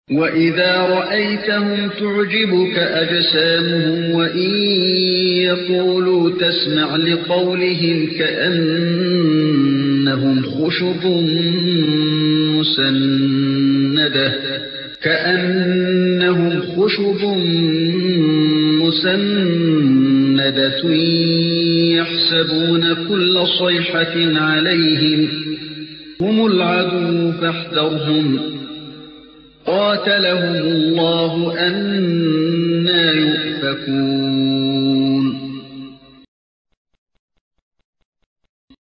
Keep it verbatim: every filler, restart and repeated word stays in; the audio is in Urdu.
وَإِذَا رَأَيْتَهُمْ تُعْجِبُكَ أَجْسَامُهُمْ وَإِن يَقُولُوا تَسْمَعْ لِقَوْلِهِمْ كَأَنَّهُمْ خُشُبٌ مُّسَنَّدَةٌ كَأَنَّهُمْ خُشُبٌ مُّسَنَّدَةٌ يَحْسَبُونَ كُلَّ صَيْحَةٍ عَلَيْهِمْ هُمُ الْعَدُوُّ فَاحْذَرْهُمْ قَاتَلَهُمُ اللَّهُ أَنَّىٰ يُؤْفَكُونَ